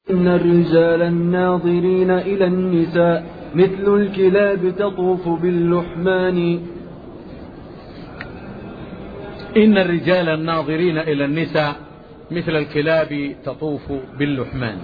إن الرجال الناظرين إلى النساء مثل الكلاب تطوف باللحمان. إن الرجال الناظرين إلى النساء مثل الكلاب تطوف باللحمان.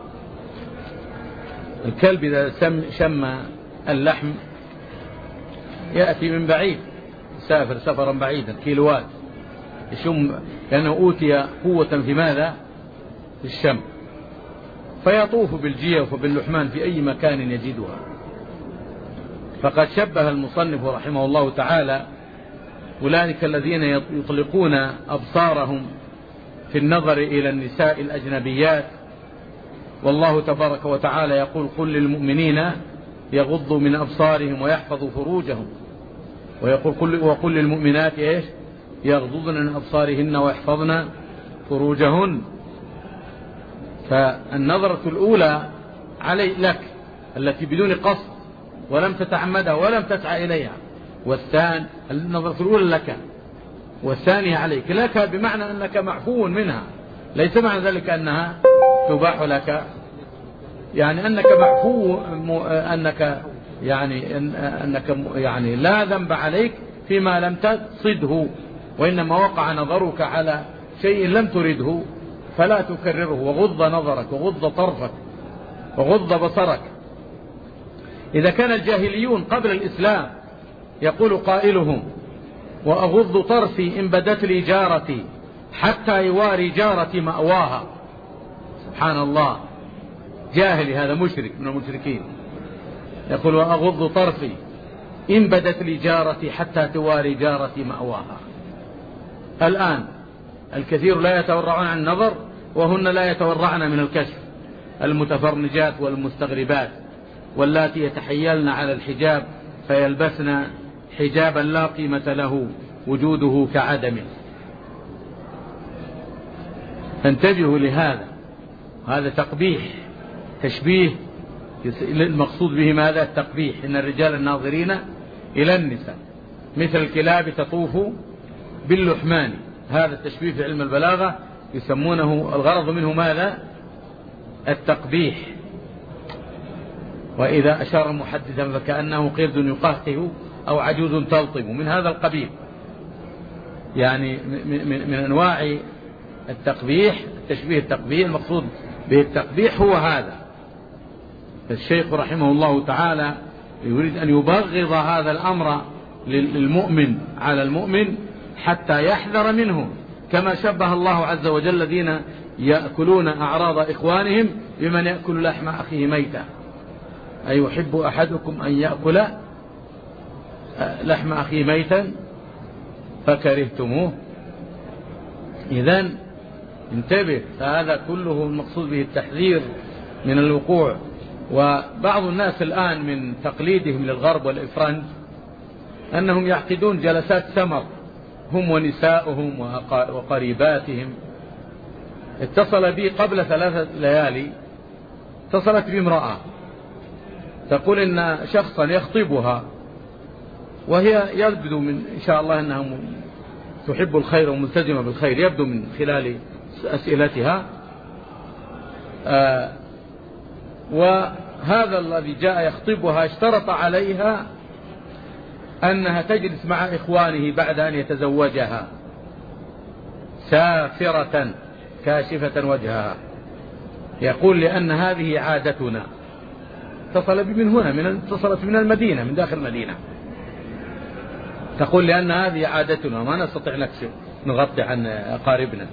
الكلب إذا شم اللحم يأتي من بعيد، سافر سفرا بعيدا كيلوات، يشم لأنه أوتي قوة في ماذا؟ في الشم، فيطوف بالجيف وباللحمان في أي مكان يجدها. فقد شبه المصنف رحمه الله تعالى أولئك الذين يطلقون أبصارهم في النظر إلى النساء الأجنبيات، والله تبارك وتعالى يقول: قل للمؤمنين يغضوا من أبصارهم ويحفظوا فروجهم، ويقول وقل للمؤمنات يغضضن من أبصارهن ويحفظن فروجهن. فالنظرة الأولى علي لك التي بدون قصد ولم تتعمدها ولم تسعى إليها، النظرة الأولى لك، والثانية عليك. لك بمعنى أنك معفو منها، ليس معنى ذلك أنها تباح لك، يعني أنك معفو، أنك يعني لا ذنب عليك فيما لم تصده، وإنما وقع نظرك على شيء لم ترده فلا تكرره. وغض نظرك وغض طرفك وغض بصرك. إذا كان الجاهليون قبل الإسلام يقول قائلهم: وأغض طرفي إن بدت لي جارتي حتى يواري جارتي مأواها. سبحان الله، جاهلي هذا، مشرك من المشركين، يقول: وأغض طرفي إن بدت لي جارتي حتى تواري جارتي مأواها. الآن الكثير لا يتورعون عن النظر، وهن لا يتورعن من الكشف، المتفرنجات والمستغربات، واللاتي يتحيلن على الحجاب فيلبسن حجابا لا قيمة له وجوده كعدمه. فانتبهوا لهذا، هذا تقبيح، تشبيه، المقصود به ماذا؟ التقبيح. إن الرجال الناظرين إلى النساء مثل الكلاب تطوف باللحمان. هذا التشبيه في علم البلاغة يسمونه، الغرض منه ماذا؟ التقبيح. وإذا أشار محدثا فكأنه قرد يقهقه أو عجوز تلطم، من هذا القبيل، يعني من أنواع التقبيح، التشبيه التقبيح. المقصود به التقبيح هو هذا. الشيخ رحمه الله تعالى يريد أن يبغض هذا الأمر للمؤمن على المؤمن حتى يحذر منه، كما شبه الله عز وجل الذين يأكلون أعراض إخوانهم بمن يأكل لحم أخيه ميتا. أيحب أحدكم أن يأكل لحم أخيه ميتا فكرهتموه؟ إذن انتبه، فهذا كله المقصود به التحذير من الوقوع. وبعض الناس الآن من تقليدهم للغرب والإفرنج أنهم يعقدون جلسات سمر هم ونساؤهم وقريباتهم. اتصل بي قبل 3 ليالي، اتصلت بي امرأة تقول إن شخصا يخطبها، وهي يبدو من إن شاء الله أنها تحب الخير وملتزمة بالخير، يبدو من خلال أسئلتها. وهذا الذي جاء يخطبها اشترط عليها أنها تجلس مع إخوانه بعد أن يتزوجها، سافرة كاشفة وجهها. يقول: لأن هذه عادتنا. اتصل بي من هنا، اتصلت من المدينة، من داخل المدينة، تقول: لأن هذه عادتنا، ما نستطيع نغطي عن أقاربنا.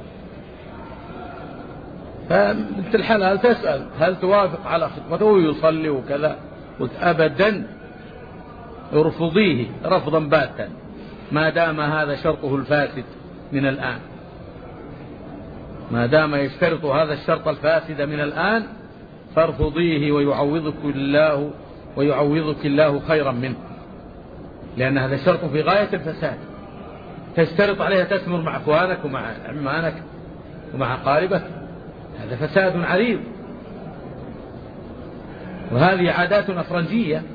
فبنت الحلال تسأل: هل توافق على خطبته ويصلي وكذا؟ قلت: أبدا، ارفضيه رفضا باتا، ما دام هذا شرطه الفاسد من الآن، ما دام يشترط هذا الشرط الفاسد من الآن فارفضيه ويعوضك الله خيرا منه، لأن هذا الشرط في غاية الفساد. تشترط عليها تسمر مع أخوانك ومع عمانك ومع قاربك، هذا فساد عريض. وهذه عادات أفرنجية،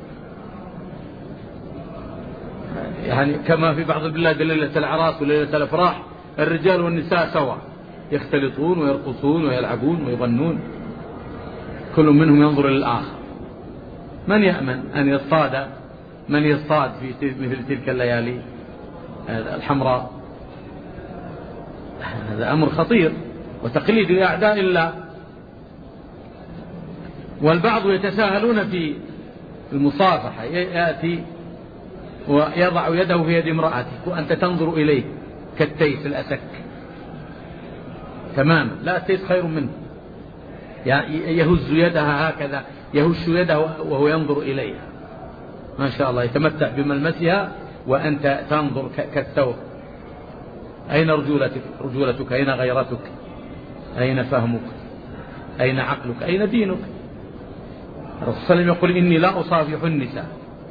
يعني كما في بعض البلاد ليلة الأعراس وليلة الأفراح الرجال والنساء سوا، يختلطون ويرقصون ويلعبون ويغنون. كل منهم ينظر للآخر. من يأمن أن يصطاد في مثل تلك الليالي الحمراء؟ هذا أمر خطير وتقليد لأعداء الله. والبعض يتساهلون في المصافحة، يأتي ويضع يده في يد امرأتك وأنت تنظر إليه كالتيس الأسك تماما. لا، التيس خير منه، يهز يدها هكذا، يهش يده وهو ينظر إليها، ما شاء الله، يتمتع بملمسها وأنت تنظر كالثور. أين رجولتك؟ أين غيرتك؟ أين فهمك؟ أين عقلك؟ أين دينك؟ الرسول صلى الله عليه وسلم يقول إني لا أصافح النساء،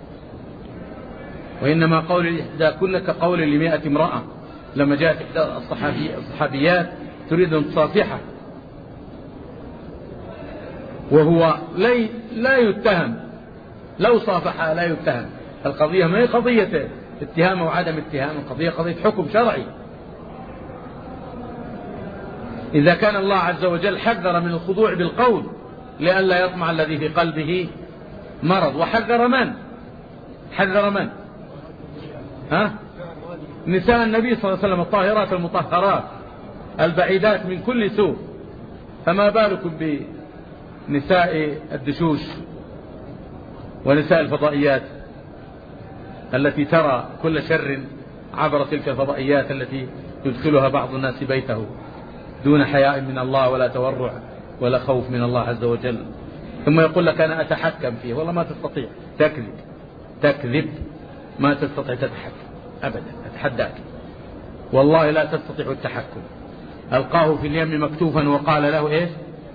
وإنما قول إحداكن كقول ل100 امرأة. لما جاءت إحدى الصحابيات تريد أن تصافحه وهو لا يتهم، لو صافحها لا يتهم. القضية ما هي قضية اتهام أو عدم اتهام، القضية قضية حكم شرعي. إذا كان الله عز وجل حذر من الخضوع بالقول لئلا يطمع الذي في قلبه مرض، وحذر من؟ حذر من؟ نساء النبي صلى الله عليه وسلم الطاهرات المطهرات البعيدات من كل سوء، فما بالكم بنساء الدشوش ونساء الفضائيات التي ترى كل شر عبر تلك الفضائيات التي يدخلها بعض الناس بيته دون حياء من الله ولا تورع ولا خوف من الله عز وجل، ثم يقول لك أنا أتحكم فيه. والله ما تستطيع، تكذب، ما تستطيع تتحكم أبدا، أتحداك والله لا تستطيع التحكم. ألقاه في اليم مكتوفا وقال له إيش؟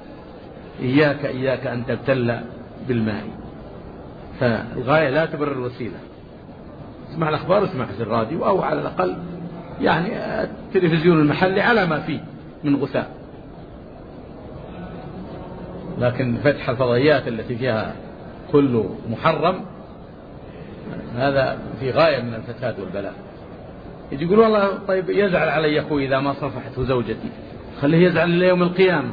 إياك أن تبتل بالماء. فالغاية لا تبرر الوسيلة. اسمع الأخبار، اسمع في الراديو، أو على الأقل يعني التلفزيون المحلي على ما فيه من غثاء. لكن فتح الفضائيات التي فيها كل محرم هذا في غاية من الفساد والبلاء. يجي يقول والله طيب يزعل علي أخوي إذا ما صفحته زوجتي، خليه يزعل إلى يوم القيامة.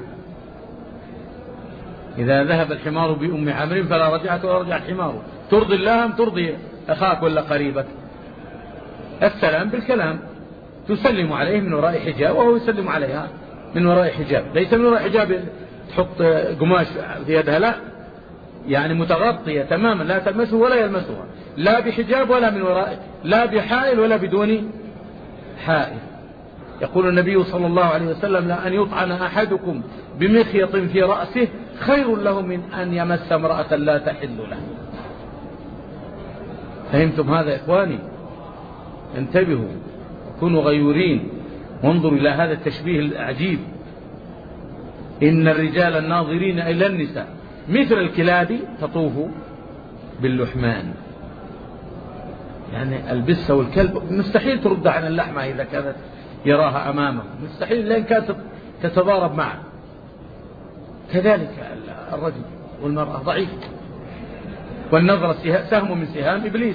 إذا ذهب الحمار بأم عامر فلا رجعت ولا رجع الحمار. ترضي الله أم ترضي أخاك ولا قريبك؟ السلام بالكلام، تسلم عليه من وراء حجاب وهو يسلم عليها من وراء حجاب، ليس من وراء حجاب تحط قماش في يدها، لا، يعني متغطية تماما لا تلمسه ولا يلمسها، لا بحجاب ولا من وراء، لا بحائل ولا بدون حائل. يقول النبي صلى الله عليه وسلم لا أن يطعن أحدكم بمخيط في رأسه خير له من أن يمس امرأة لا تحل له. فهمتم هذا إخواني؟ انتبهوا، كونوا غيورين، وانظروا إلى هذا التشبيه العجيب. إن الرجال الناظرين إلى النساء مثل الكلاب تطوف باللحمان. يعني البسة والكلب مستحيل ترد عن اللحمة إذا كانت يراها أمامه، مستحيل، لأن كانت تتضارب معه. كذلك الرجل والمرأة ضعيف، والنظرة سهم من سهام إبليس.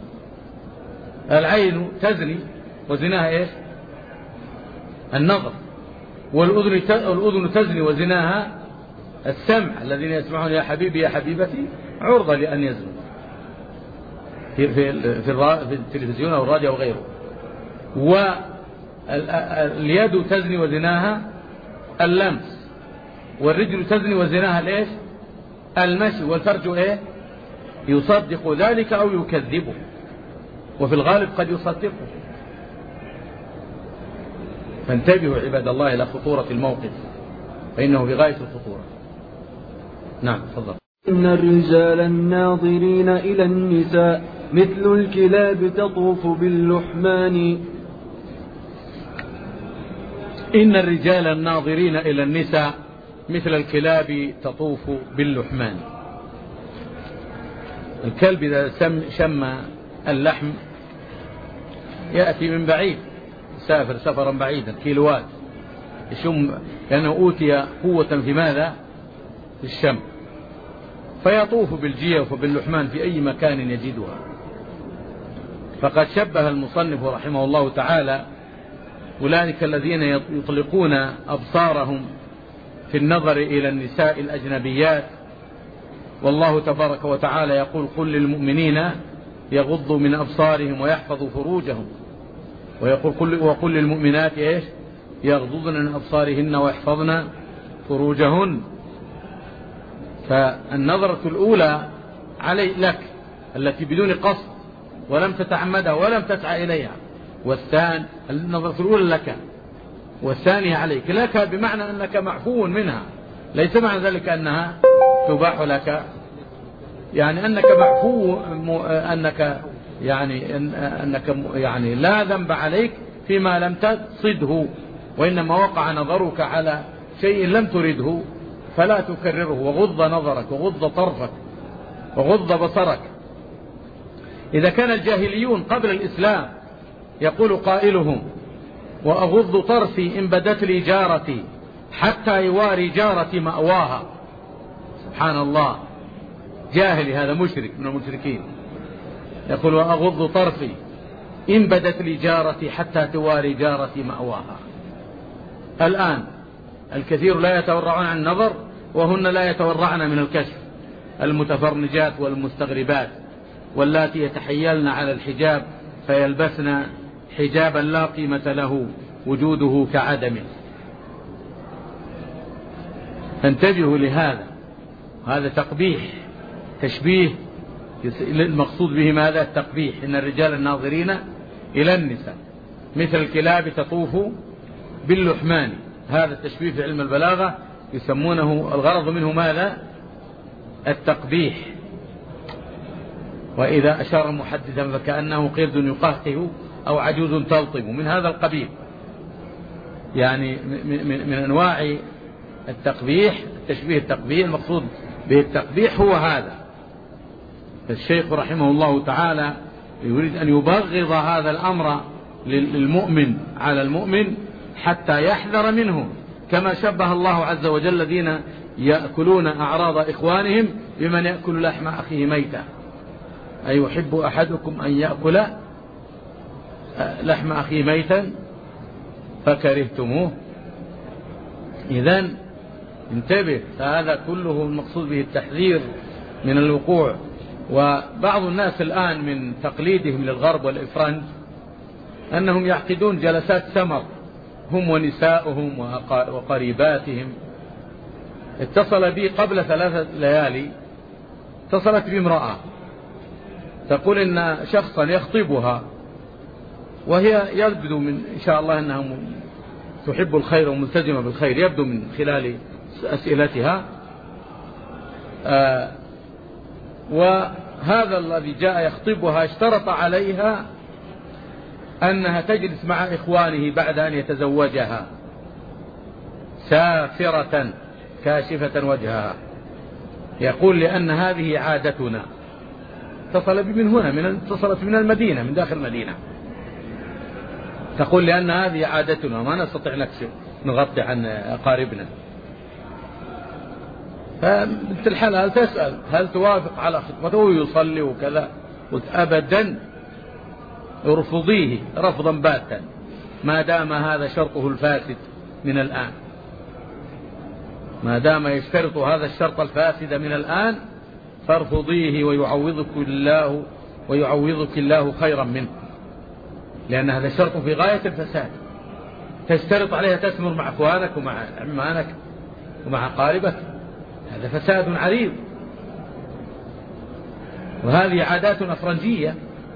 العين تزني وزناها إيش؟ النظر. والأذن تزني وزناها السمع. الذين يسمعون يا حبيبي يا حبيبتي عرضة لأن يزنوا في التلفزيون أو الراديو أو غيره. واليد تزني وزناها اللمس، والرجل تزني وزناها ليش؟ المشي. والفرج إيه؟ يصدق ذلك أو يكذبه، وفي الغالب قد يصدقه. فانتبهوا عباد الله إلى خطورة الموقف، فإنه بغاية الخطورة. نعم تفضل. إن الرجال الناظرين إلى النساء مثل الكلاب تطوف باللحمان. إن الرجال الناظرين إلى النساء مثل الكلاب تطوف باللحمان. الكلب إذا شم اللحم يأتي من بعيد، سافر سفرا بعيدا كيلوات، يشم، لأنه أوتي قوة في ماذا؟ في الشم، فيطوف بالجيف وباللحمان في أي مكان يجدها. فقد شبه المصنف رحمه الله تعالى أولئك الذين يطلقون أبصارهم في النظر إلى النساء الأجنبيات والله تبارك وتعالى يقول قل للمؤمنين يغضوا من أبصارهم ويحفظوا فروجهم، ويقول وقل للمؤمنات إيش يغضضن من أبصارهن ويحفظن فروجهن. فالنظرة الأولى علي لك التي بدون قصد ولم تتعمدها ولم تسعى إليها، النظرة الأولى لك، والثانية عليك. لك بمعنى أنك معفو منها، ليس معنى ذلك أنها تباح لك، يعني أنك معفو، أنك يعني لا ذنب عليك فيما لم تصده، وإنما وقع نظرك على شيء لم ترده فلا تكرره، وغض نظرك وغض طرفك وغض بصرك. إذا كان الجاهليون قبل الإسلام يقول قائلهم وأغض طرفي إن بدت لي جارتي حتى يواري جارتي مأواها. سبحان الله، جاهلي هذا مشرك من المشركين يقول وأغض طرفي إن بدت لي جارتي حتى تواري جارتي مأواها. الآن الكثير لا يتورعون عن النظر، وهن لا يتورعن من الكشف، المتفرنجات والمستغربات، واللاتي يتحيلن على الحجاب فيلبسن حجابا لا قيمة له وجوده كعدمه. فانتبهوا لهذا، هذا تقبيح، تشبيه، المقصود به ماذا؟ التقبيح. إن الرجال الناظرين إلى النساء مثل الكلاب تطوف باللحمان. هذا التشبيه في علم البلاغة يسمونه الغرض منه ماذا؟ التقبيح. وإذا أشار محدثا فكأنه قرد يقهقه أو عجوز تلطم، من هذا القبيل، يعني من أنواع التقبيح، التشبيه التقبيح. المقصود به التقبيح هو هذا. الشيخ رحمه الله تعالى يريد أن يبغض هذا الأمر للمؤمن على المؤمن حتى يحذر منه، كما شبه الله عز وجل الذين يأكلون أعراض إخوانهم بمن يأكل لحم أخيه ميتا. أي يحب أحدكم أن يأكل لحم أخيه ميتا فكرهتموه. إذن انتبه، فهذا كله المقصود به التحذير من الوقوع. وبعض الناس الآن من تقليدهم للغرب والإفرنج أنهم يعقدون جلسات سمر هم ونساؤهم وقريباتهم. اتصل بي قبل 3 ليالي، اتصلت بي امرأة تقول إن شخصا يخطبها، وهي يبدو من إن شاء الله أنها تحب الخير وملتزمة بالخير، يبدو من خلال أسئلتها. وهذا الذي جاء يخطبها اشترط عليها أنها تجلس مع إخوانه بعد أن يتزوجها سافرة كاشفة وجهها. يقول لأن هذه عادتنا. اتصل بي من هنا، اتصلت من المدينة، من داخل المدينة، تقول لأن هذه عادتنا ما نستطيع نغطي عن أقاربنا. فبنت الحلال تسأل هل توافق على خطبته ويصلي وكذا؟ قلت أبدا، ارفضيه رفضا باتا ما دام هذا شرطه الفاسد من الآن، ما دام يشترط هذا الشرط الفاسد من الآن فارفضيه ويعوضك الله خيرا منه، لأن هذا الشرط في غاية الفساد. تشترط عليها تسمر مع أخوانك ومع عمانك ومع قاربك، هذا فساد عريض. وهذه عادات أفرنجية،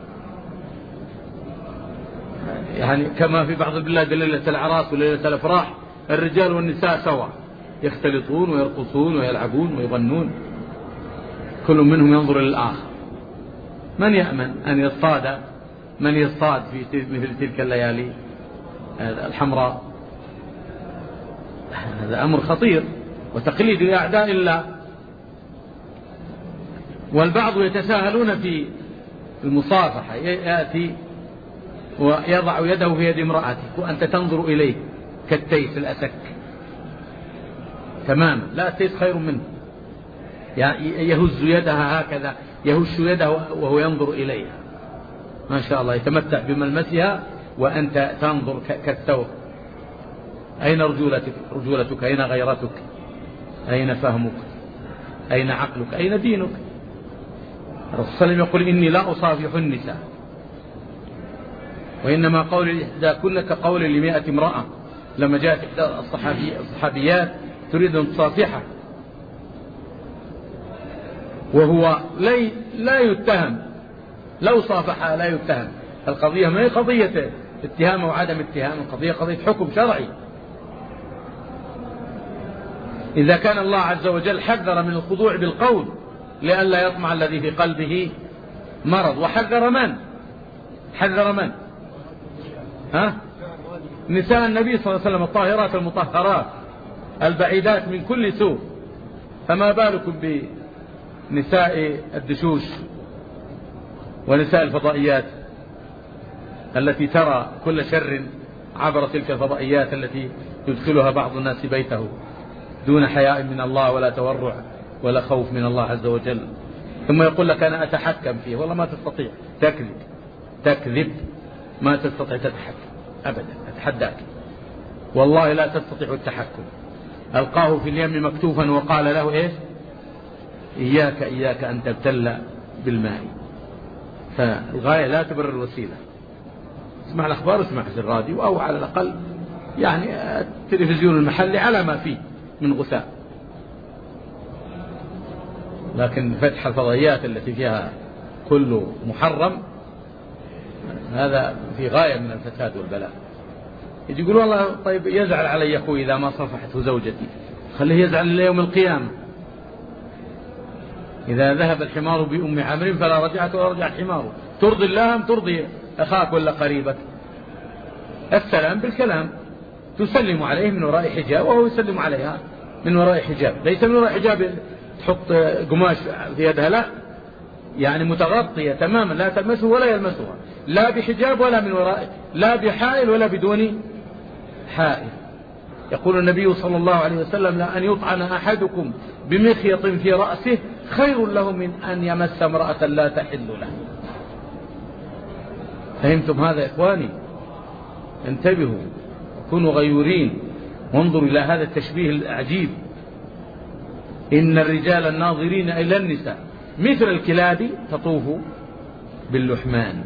يعني كما في بعض البلاد ليلة الأعراس وليلة الأفراح الرجال والنساء سوا يختلطون ويرقصون ويلعبون ويغنون، كل منهم ينظر للآخر. من يأمن أن يصطاد من يصطاد في مثل تلك الليالي الحمراء؟ هذا أمر خطير وتقليد لأعداء الله. والبعض يتساهلون في المصافحة، يأتي ويضع يده في يد امرأتك وأنت تنظر إليه كالتيس الأسك تماما، لا التيس خير منه، يهز يدها هكذا، يهش يده وهو ينظر إليها، ما شاء الله يتمتع بملمسها وأنت تنظر كالثور. أين رجولتك؟ أين غيرتك؟ أين فهمك؟ أين عقلك؟ أين دينك؟ الرسول صلى الله عليه وسلم يقول إني لا أصافح النساء، وإنما قول إحداكن كقول ل100 امرأة. لما جاءت إحدى الصحابيات تريد أن تصافحه وهو لا يتهم، لو صافحها لا يتهم. القضية ما هي قضية اتهام وعدم اتهام، القضية قضية حكم شرعي. إذا كان الله عز وجل حذر من الخضوع بالقول لئلا يطمع الذي في قلبه مرض، وحذر من؟ حذر من؟ نساء النبي صلى الله عليه وسلم الطاهرات المطهرات البعيدات من كل سوء، فما بالكم بنساء الدشوش ونساء الفضائيات التي ترى كل شر عبر تلك الفضائيات التي يدخلها بعض الناس بيته دون حياء من الله ولا تورع ولا خوف من الله عز وجل، ثم يقول لك أنا أتحكم فيه. والله ما تستطيع، تكذب، ما تستطيع تتحكم أبدا، أتحداك والله لا تستطيع التحكم. ألقاه في اليم مكتوفا وقال له إيش؟ إياك أن تبتل بالماء. فالغاية لا تبرر الوسيلة. اسمع الأخبار، اسمع في الراديو، أو على الأقل يعني التلفزيون المحلي على ما فيه من غثاء، لكن فتح الفضائيات التي فيها كل محرم هذا في غاية من الفساد والبلاء. يجي يقول والله طيب يزعل علي أخوي إذا ما صفحته زوجتي، خليه يزعل إلى يوم القيامة. إذا ذهب الحمار بأم عمرو فلا رجعت ولا رجع الحمار. ترضي الله أم ترضي أخاك ولا قريبك؟ السلام بالكلام، تسلم عليه من وراء حجاب وهو يسلم عليها من وراء حجاب، ليس من وراء حجاب تحط قماش في يدها، لا، يعني متغطية تماما لا تلمسه ولا يلمسها، لا بحجاب ولا من وراء، لا بحائل ولا بدون حائل. يقول النبي صلى الله عليه وسلم لأن يطعن أحدكم بمخيط في رأسه خير له من أن يمس امرأة لا تحل له. فهمتم هذا يا إخواني؟ انتبهوا، كونوا غيورين، وانظروا إلى هذا التشبيه العجيب. إن الرجال الناظرين إلى النساء مثل الكلاب تطوف باللحمان.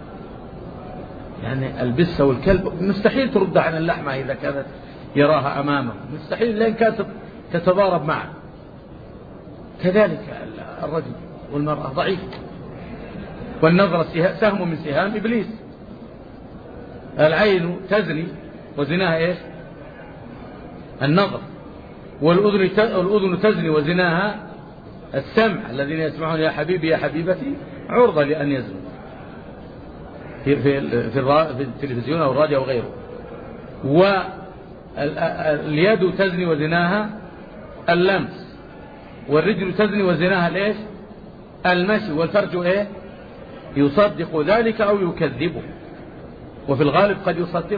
يعني البسة والكلب مستحيل ترد عن اللحمة إذا كانت يراها أمامه، مستحيل، لأن كانت تتضارب معه. كذلك الرجل والمرأة ضعيف، والنظرة سهم من سهام إبليس. العين تزني وزناها إيش؟ النظر. والأذن تزني وزناها السمع، الذين يسمعون يا حبيبي يا حبيبتي عرضة لأن يزنوا في التلفزيون أو الراديو أو غيره. واليد تزني وزناها اللمس، والرجل تزني وزناها الإيش؟ المشي. والفرج إيه؟ يصدق ذلك أو يكذبه، وفي الغالب قد يصدقه.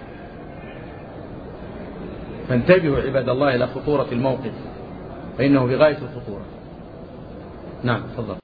فانتبهوا عباد الله إلى خطورة الموقف، فإنه بغاية الخطورة. نعم، تفضل.